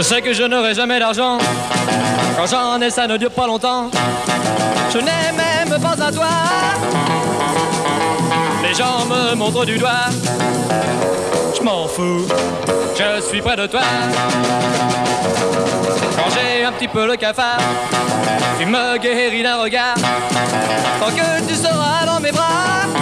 Je sais que je n'aurai jamais d'argent. Quand j'en ai, ça ne dure pas longtemps. Je n'ai même pas à toi. Les gens me montrent du doigt. Je m'en fous, je suis près de toi. Quand j'ai un petit peu le cafard, tu me guéris d'un regard. Tant que tu seras dans mes bras.